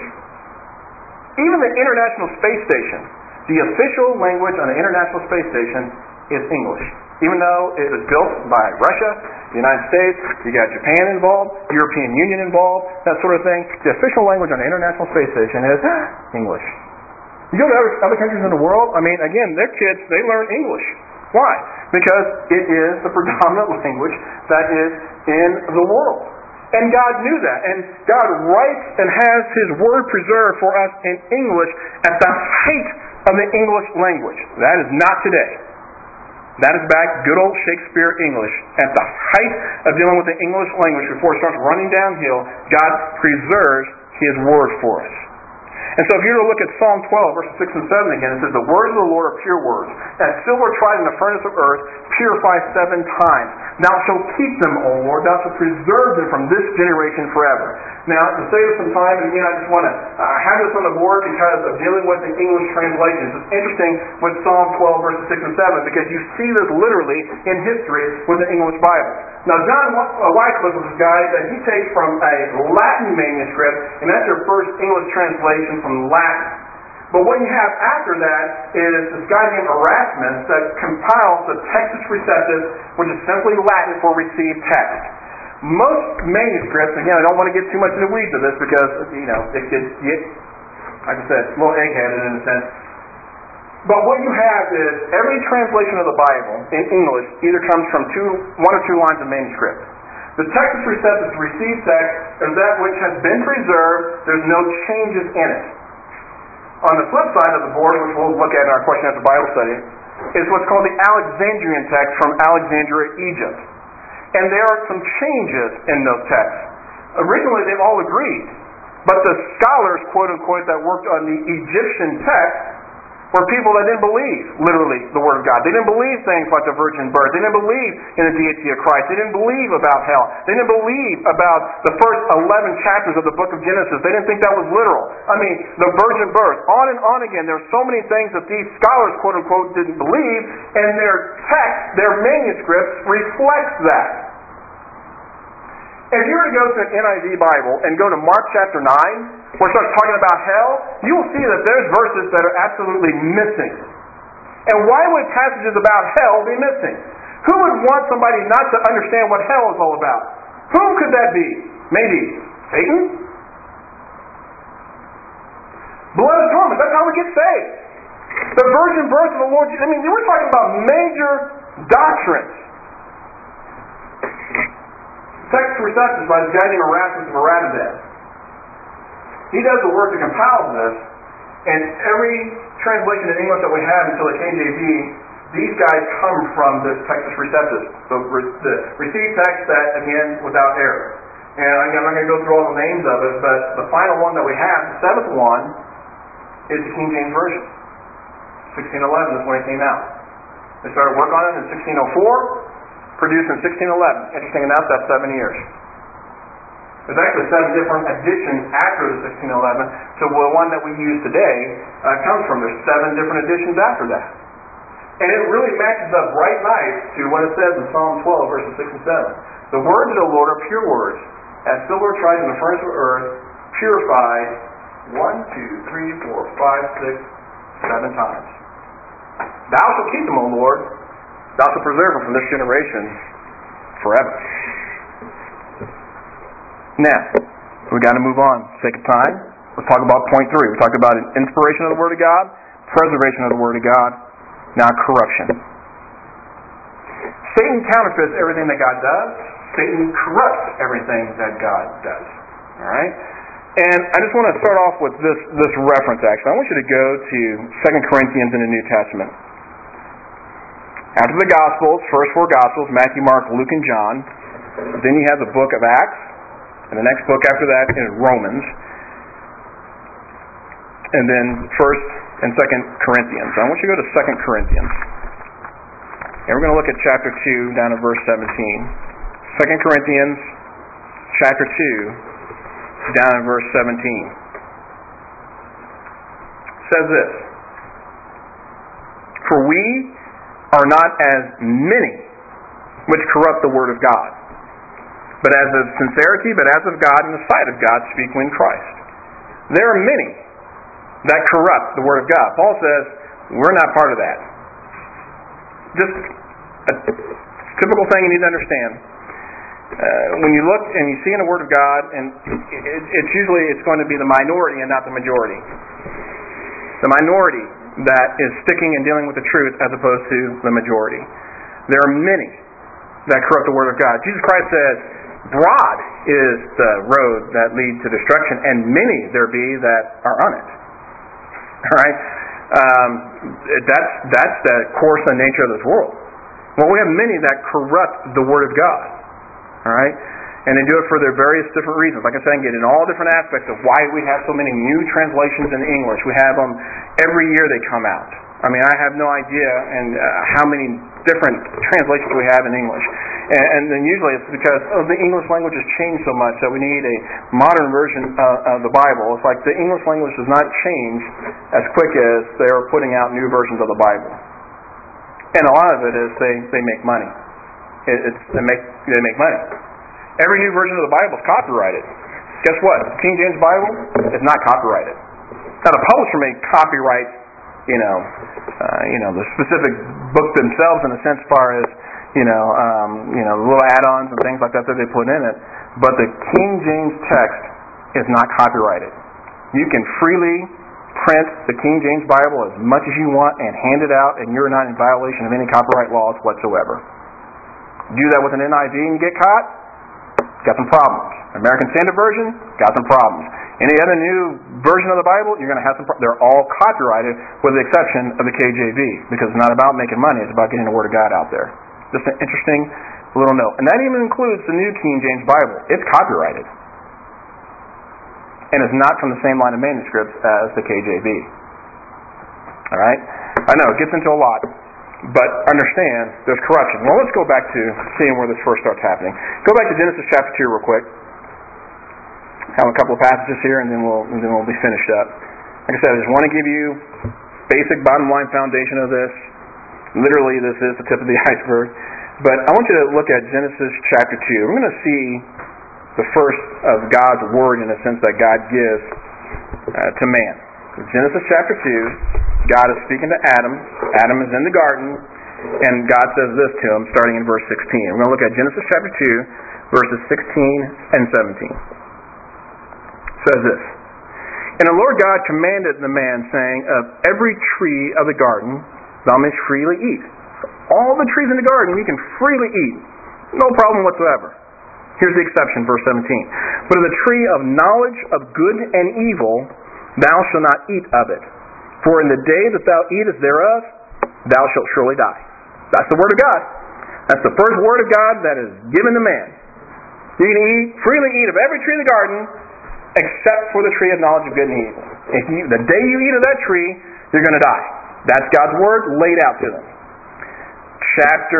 Even the International Space Station, the official language on the International Space Station is English. Even though it was built by Russia, the United States, you got Japan involved, European Union involved, that sort of thing, the official language on the International Space Station is English. You go to other countries in the world, again, their kids, they learn English. Why? Because it is the predominant language that is in the world. And God knew that. And God writes and has His Word preserved for us in English at the height of the English language. That is not today. That is back good old Shakespeare English. At the height of dealing with the English language before it starts running downhill, God preserves His Word for us. And so if you were to look at Psalm 12, verses 6 and 7 again, it says, "The words of the Lord are pure words, as silver tried in the furnace of earth, purifies 7 times. Thou shalt keep them, O Lord, thou shalt preserve them from this generation forever." Now, to save us some time, again, I just want to have this on the board because of dealing with the English translations. It's interesting with Psalm 12, verses 6 and 7, because you see this literally in history with the English Bible. Now, John Wycliffe was a guy that he takes from a Latin manuscript, and that's your first English translation from Latin. But what you have after that is this guy named Erasmus that compiles the Textus Receptus, which is simply Latin for received text. Most manuscripts, again, I don't want to get too much in the weeds of this because, it could get, like I said, a little egg-headed in a sense. But what you have is every translation of the Bible in English either comes from 1 or 2 lines of manuscript. The Textus Receptus, received text, is that which has been preserved. There's no changes in it. On the flip side of the board, which we'll look at in our question after Bible study, is what's called the Alexandrian text from Alexandria, Egypt. And there are some changes in those texts. Originally, they all agreed. But the scholars, quote-unquote, that worked on the Egyptian text were people that didn't believe, literally, the Word of God. They didn't believe things like the virgin birth. They didn't believe in the deity of Christ. They didn't believe about hell. They didn't believe about the first 11 chapters of the book of Genesis. They didn't think that was literal. The virgin birth. On again. There are so many things that these scholars, quote-unquote, didn't believe, and their text, their manuscripts, reflects that. If you were to go to an NIV Bible and go to Mark chapter 9, where it starts talking about hell, you will see that there's verses that are absolutely missing. And why would passages about hell be missing? Who would want somebody not to understand what hell is all about? Who could that be? Maybe Satan? Blood atonement, that's how we get saved. The virgin birth of the Lord Jesus. We're talking about major doctrines. Textus Receptus by this guy named Erasmus of Rotterdam. He does the work to compile this, and every translation in English that we have until the KJV, these guys come from this Textus Receptus, the received text that, again, without error. And I'm not going to go through all the names of it, but the final one that we have, the 7th one, is the King James Version. 1611 is when it came out. They started work on it in 1604, produced in 1611. Interesting enough, that's 7 years. There's actually 7 different editions after the 1611, so the one that we use today comes from. There's 7 different editions after that. And it really matches up right nice to what it says in Psalm 12, verses 6 and 7. The words of the Lord are pure words, as silver tried in the furnace of earth, purified 1, 2, 3, 4, 5, 6, 7 times. Thou shalt keep them, O Lord. Thou shalt preserve them from this generation forever. Now, we've got to move on. For the sake of time, let's talk about point 3. We talked about inspiration of the Word of God, preservation of the Word of God, now corruption. Satan counterfeits everything that God does. Satan corrupts everything that God does. All right? And I just want to start off with this reference, actually. I want you to go to 2 Corinthians in the New Testament. After the Gospels, first 4 Gospels, Matthew, Mark, Luke, and John. Then you have the book of Acts. And the next book after that is Romans. And then 1st and 2nd Corinthians. So I want you to go to 2 Corinthians. And we're going to look at chapter 2 down to verse 17. 2 Corinthians chapter 2 down in verse 17. It says this: For we are not as many which corrupt the word of God, but as of sincerity, but as of God, in the sight of God speak we in Christ. There are many that corrupt the word of God. Paul says, we're not part of that. Just a typical thing you need to understand. When you look and you see in the Word of God, and it's usually going to be the minority and not the majority. The minority that is sticking and dealing with the truth as opposed to the majority. There are many that corrupt the Word of God. Jesus Christ says, broad is the road that leads to destruction, and many there be that are on it. All right? That's the course and nature of this world. Well, we have many that corrupt the Word of God. All right? And they do it for their various different reasons. Like I said, I can get in all different aspects of why we have so many new translations in English. We have them every year they come out. I mean, I have no idea how many different translations we have in English. And then usually it's because the English language has changed so much that we need a modern version of the Bible. It's like the English language does not change as quick as they're putting out new versions of the Bible. And a lot of it is they make money. They make money. Every new version of the Bible is copyrighted. Guess what? The King James Bible is not copyrighted. Now the publisher may copyright, the specific book themselves in a sense, as far as the little add-ons and things like that they put in it. But the King James text is not copyrighted. You can freely print the King James Bible as much as you want and hand it out, and you're not in violation of any copyright laws whatsoever. Do that with an NIV and you get caught, got some problems. American Standard Version, got some problems. Any other new version of the Bible, you're going to have some problems. They're all copyrighted with the exception of the KJV, because it's not about making money, it's about getting the Word of God out there. Just an interesting little note. And that even includes the New King James Bible. It's copyrighted. And it's not from the same line of manuscripts as the KJV. Alright? I know, it gets into a lot. But understand, there's corruption. Well, let's go back to seeing where this first starts happening. Go back to Genesis chapter 2 real quick. Have a couple of passages here, and then we'll be finished up. Like I said, I just want to give you basic bottom line foundation of this. Literally, this is the tip of the iceberg. But I want you to look at Genesis chapter 2. We're going to see the first of God's Word in a sense that God gives to man. Genesis chapter 2, God is speaking to Adam. Adam is in the garden, and God says this to him, starting in verse 16. We're going to look at Genesis chapter 2, verses 16 and 17. It says this: And the Lord God commanded the man, saying, Of every tree of the garden thou mayst freely eat. All the trees in the garden you can freely eat. No problem whatsoever. Here's the exception, verse 17. But of the tree of knowledge of good and evil thou shalt not eat of it. For in the day that thou eatest thereof, thou shalt surely die. That's the Word of God. That's the first Word of God that is given to man. You can freely eat of every tree of the garden, except for the tree of knowledge of good and evil. The day you eat of that tree, you're going to die. That's God's Word laid out to them. Chapter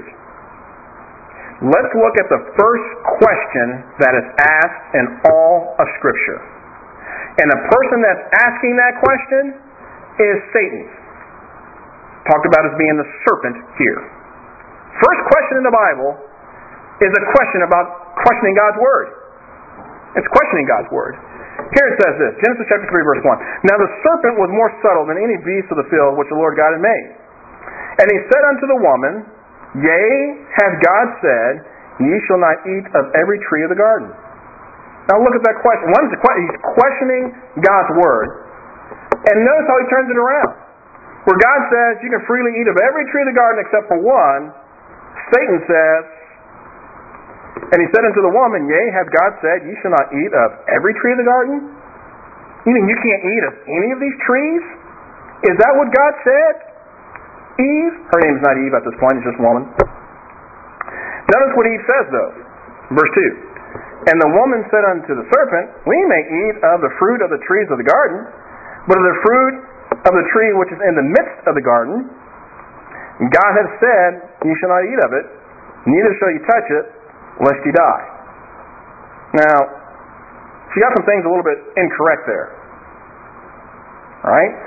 3. Let's look at the first question that is asked in all of Scripture. And the person that's asking that question is Satan. Talked about as being the serpent here. First question in the Bible is a question about questioning God's Word. It's questioning God's Word. Here it says this, Genesis chapter 3, verse 1. Now the serpent was more subtle than any beast of the field which the Lord God had made. And he said unto the woman, Yea, hath God said, Ye shall not eat of every tree of the garden. Now look at that question. He's questioning God's Word. And notice how he turns it around. Where God says, you can freely eat of every tree of the garden except for one, Satan says, and he said unto the woman, Yea, hath God said, Ye shall not eat of every tree of the garden? You mean you can't eat of any of these trees? Is that what God said? Eve, her name is not Eve at this point, it's just woman. Notice what Eve says though. Verse 2. And the woman said unto the serpent, We may eat of the fruit of the trees of the garden, but of the fruit of the tree which is in the midst of the garden, God hath said, Ye shall not eat of it, neither shall ye touch it, lest ye die. Now, she got some things a little bit incorrect there. Alright?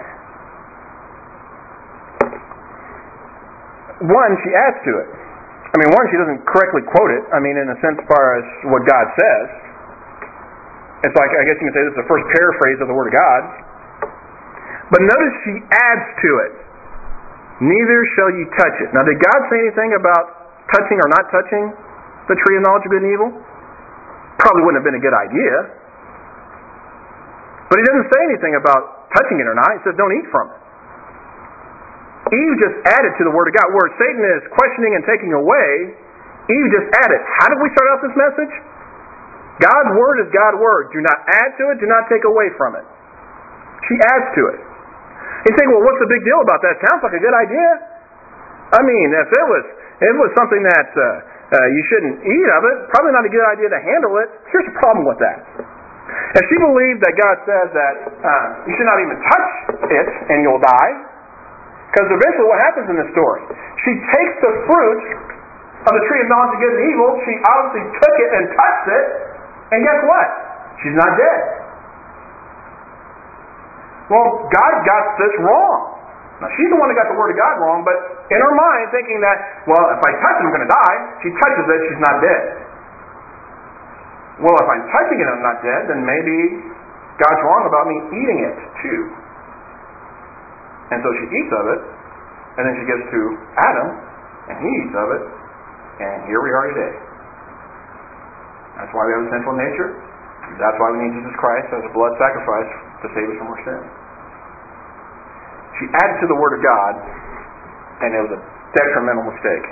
One, she adds to it. She doesn't correctly quote it. In a sense, as far as what God says. It's like, I guess you can say this is the first paraphrase of the Word of God. But notice she adds to it. Neither shall ye touch it. Now, did God say anything about touching or not touching the tree of knowledge of good and evil? Probably wouldn't have been a good idea. But he doesn't say anything about touching it or not. He says don't eat from it. Eve just added to the Word of God. Where Satan is questioning and taking away, Eve just added. How did we start out this message? God's Word is God's Word. Do not add to it. Do not take away from it. She adds to it. You think, well, what's the big deal about that? Sounds like a good idea. If it was something that you shouldn't eat of it, probably not a good idea to handle it. Here's the problem with that. If she believed that God says that you should not even touch it and you'll die, because eventually what happens in this story? She takes the fruit of the tree of knowledge of good and evil, she obviously took it and touched it, and guess what? She's not dead. Well, God got this wrong. Now, she's the one that got the Word of God wrong, but in her mind, thinking that, well, if I touch it, I'm going to die, she touches it, she's not dead. Well, if I'm touching it, I'm not dead, then maybe God's wrong about me eating it, too. And so she eats of it, and then she gets to Adam, and he eats of it, and here we are today. That's why we have a sinful nature. That's why we need Jesus Christ as a blood sacrifice to save us from our sin. She added to the Word of God, and it was a detrimental mistake.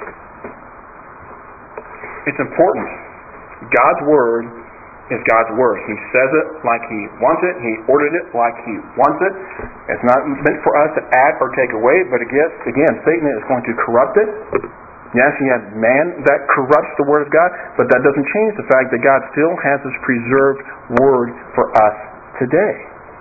It's important. God's Word is God's Word. He says it like He wants it. He ordered it like He wants it. It's not meant for us to add or take away, but again, Satan is going to corrupt it. Yes, he has man that corrupts the Word of God, but that doesn't change the fact that God still has His preserved Word for us today.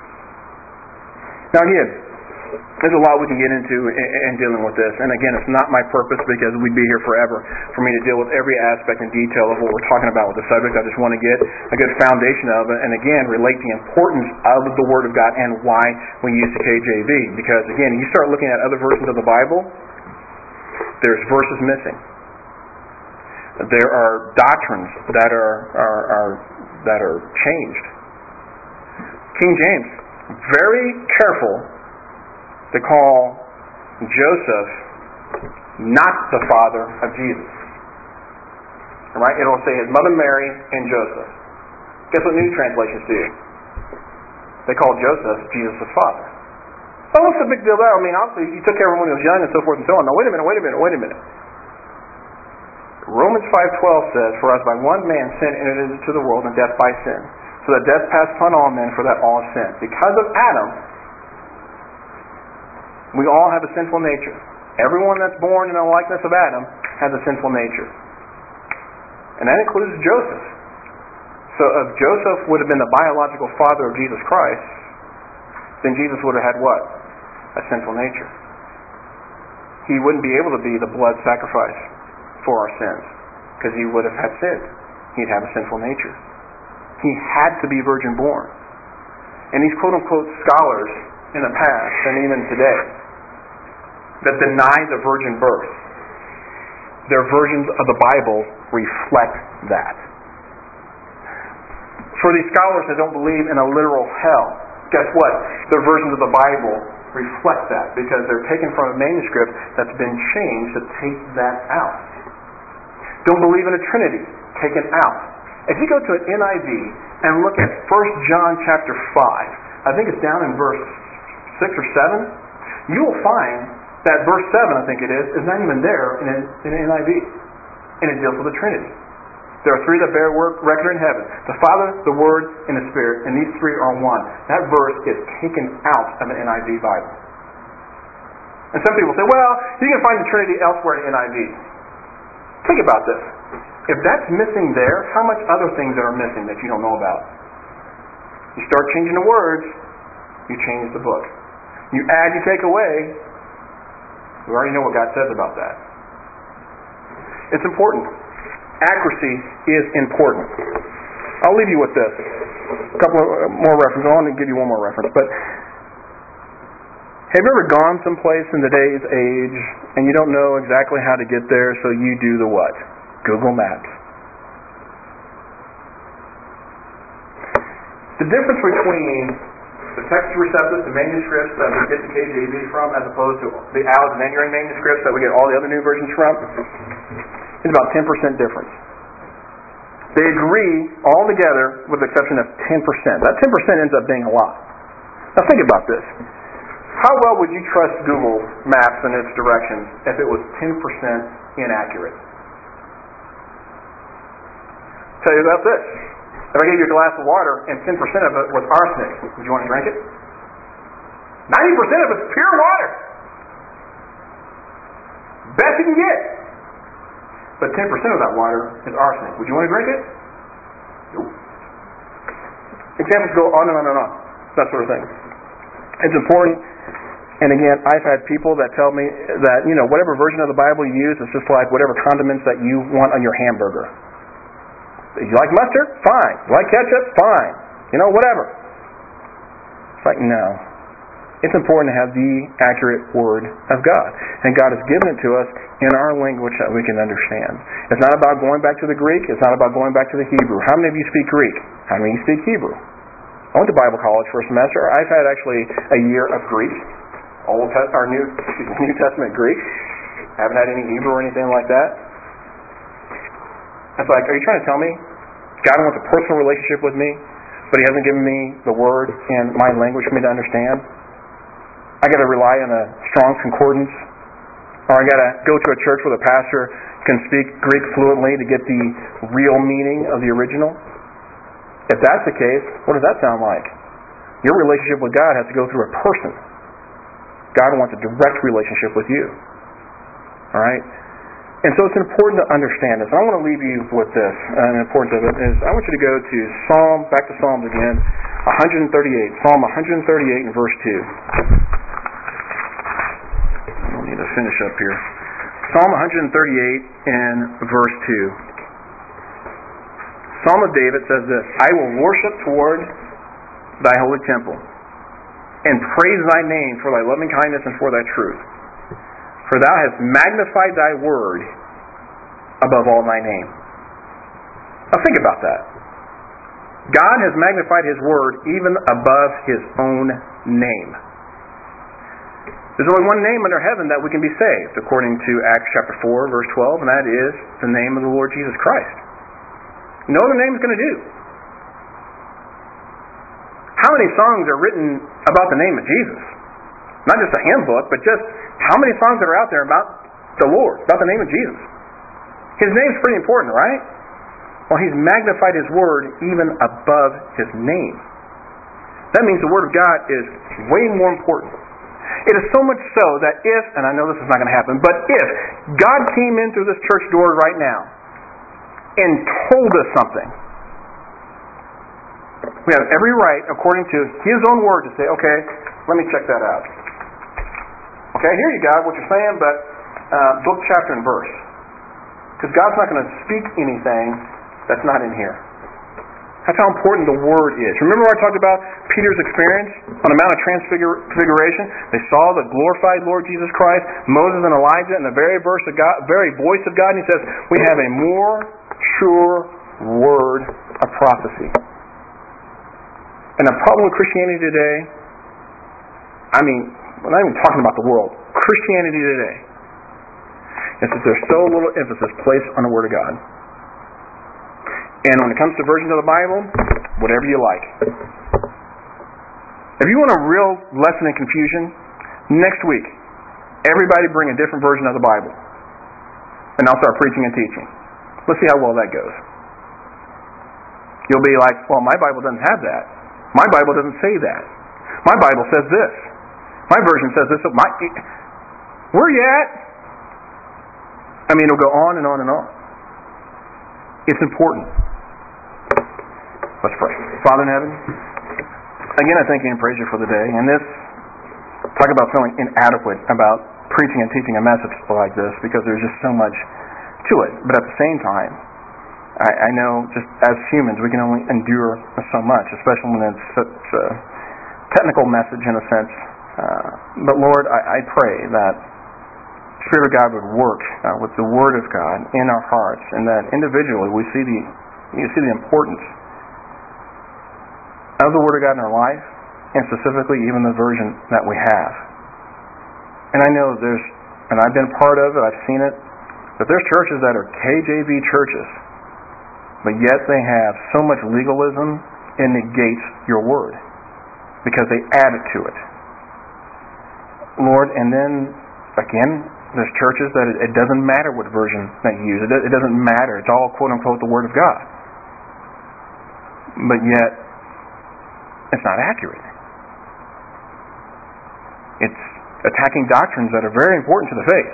Now again, there's a lot we can get into in dealing with this. And again, it's not my purpose because we'd be here forever for me to deal with every aspect and detail of what we're talking about with the subject. I just want to get a good foundation of it and again, relate the importance of the Word of God and why we use the KJV. Because again, you start looking at other versions of the Bible, there's verses missing. There are doctrines that are changed. King James, very careful to call Joseph not the father of Jesus. Right? It'll say his mother Mary and Joseph. Guess what new translations do? They call Joseph Jesus' father. Oh, what's the big deal there? Obviously, he took care of him when he was young and so forth and so on. Now, wait a minute. Romans 5:12 says, For as by one man sin entered into the world, and death by sin. So that death passed upon all men, for that all have sinned. Because of Adam, we all have a sinful nature. Everyone that's born in the likeness of Adam has a sinful nature. And that includes Joseph. So if Joseph would have been the biological father of Jesus Christ, then Jesus would have had what? A sinful nature. He wouldn't be able to be the blood sacrifice for our sins, because he would have had sin. He'd have a sinful nature. He had to be virgin born. And these quote-unquote scholars in the past, and even today, that deny the virgin birth, their versions of the Bible reflect that. For these scholars that don't believe in a literal hell, guess what? Their versions of the Bible reflect that, because they're taken from a manuscript that's been changed to take that out. Don't believe in a Trinity, taken out. If you go to an NIV and look at 1 John chapter 5, I think it's down in verse 6 or 7, you will find that verse 7, I think it is not even there in an NIV. And it deals with the Trinity. There are three that bear record in heaven: the Father, the Word, and the Spirit, and these three are one. That verse is taken out of an NIV Bible. And some people say, well, you can find the Trinity elsewhere in the NIV. Think about this. If that's missing there, how much other things that are missing that you don't know about? You start changing the words, you change the book. You add, you take away, we already know what God says about that. It's important. Accuracy is important. I'll leave you with this. A couple of more references. I want to give you one more reference. But have you ever gone someplace in today's age and you don't know exactly how to get there, so you do the what? Google Maps. The difference between the text receptors, the manuscripts that we get the KJV from, as opposed to the Alexandrian manuscripts that we get all the other new versions from, is about 10% difference. They agree all together with the exception of 10%. That 10% ends up being a lot. Now think about this. How well would you trust Google Maps and its directions if it was 10% inaccurate? Tell you about this. If I gave you a glass of water and 10% of it was arsenic, would you want to drink it? 90% of it's pure water. Best you can get. But 10% of that water is arsenic. Would you want to drink it? Nope. Examples go on and on and on. That sort of thing. It's important. And again, I've had people that tell me that, whatever version of the Bible you use, it's just like whatever condiments that you want on your hamburger. You like mustard? Fine. You like ketchup? Fine. Whatever. It's like, no. It's important to have the accurate Word of God. And God has given it to us in our language that we can understand. It's not about going back to the Greek. It's not about going back to the Hebrew. How many of you speak Greek? How many of you speak Hebrew? I went to Bible college for a semester. I've had actually a year of Greek. New Testament Greek. I haven't had any Hebrew or anything like that. It's like, are you trying to tell me God wants a personal relationship with me, but He hasn't given me the Word and my language for me to understand? I got to rely on a strong concordance, or I got to go to a church where the pastor can speak Greek fluently to get the real meaning of the original? If that's the case, what does that sound like? Your relationship with God has to go through a person. God wants a direct relationship with you. All right? And so it's important to understand this. I want to leave you with this. The importance of it is I want you to go to back to Psalms again, 138. Psalm 138 and verse 2. I need to finish up here. Psalm 138 and verse 2. Psalm of David says this: I will worship toward thy holy temple and praise thy name for thy loving kindness and for thy truth. For thou hast magnified thy word above all thy name. Now think about that. God has magnified His word even above His own name. There's only one name under heaven that we can be saved, according to Acts chapter 4, verse 12, and that is the name of the Lord Jesus Christ. No other name is going to do. How many songs are written about the name of Jesus? Not just a hymn book, but just how many songs that are out there about the Lord, about the name of Jesus? His name's pretty important, right? Well, He's magnified His word even above His name. That means the Word of God is way more important. It is so much so that if, and I know this is not going to happen, but if God came in through this church door right now and told us something, we have every right, according to His own word, to say, okay, let me check that out. Okay, I hear you, God, what you're saying, but book, chapter, and verse. Because God's not going to speak anything that's not in here. That's how important the Word is. Remember what I talked about Peter's experience on the Mount of Transfiguration? They saw the glorified Lord Jesus Christ, Moses and Elijah, and the very voice of God, and he says, we have a more sure word of prophecy. And the problem with Christianity today, we're not even talking about the world. Christianity today is that there's so little emphasis placed on the Word of God. And when it comes to versions of the Bible, whatever you like. If you want a real lesson in confusion, next week, everybody bring a different version of the Bible. And I'll start preaching and teaching. Let's see how well that goes. You'll be like, well, my Bible doesn't have that. My Bible doesn't say that. My Bible says this. My version says this. Where are you at? It'll go on and on and on. It's important. Let's pray. Father in heaven, again I thank you and praise you for the day. And this, talk about feeling inadequate about preaching and teaching a message like this, because there's just so much to it. But at the same time, I know just as humans we can only endure so much, especially when it's such a technical message in a sense. But Lord, I pray that Spirit of God would work with the Word of God in our hearts, and that individually we see the importance of the Word of God in our life, and specifically even the version that we have. And I know and I've been part of it, I've seen it, that there's churches that are KJV churches, but yet they have so much legalism it negates your Word, because they add it to it. Lord, and then again, there's churches that it doesn't matter what version that you use. It doesn't matter. It's all quote-unquote the Word of God. But yet, it's not accurate. It's attacking doctrines that are very important to the faith.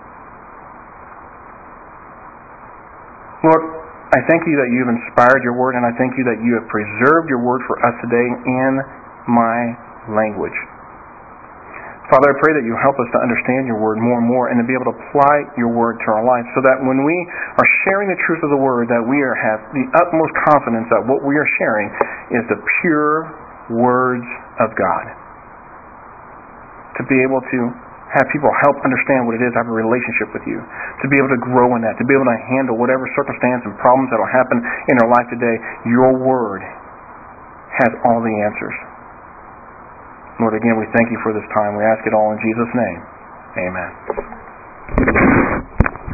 Lord, I thank you that you've inspired your Word, and I thank you that you have preserved your Word for us today in my language. Father, I pray that you help us to understand your Word more and more, and to be able to apply your Word to our life, so that when we are sharing the truth of the Word, that we have the utmost confidence that what we are sharing is the pure words of God. To be able to have people help understand what it is to have a relationship with you, to be able to grow in that, to be able to handle whatever circumstance and problems that will happen in our life today. Your Word has all the answers. Lord, again, we thank you for this time. We ask it all in Jesus' name. Amen.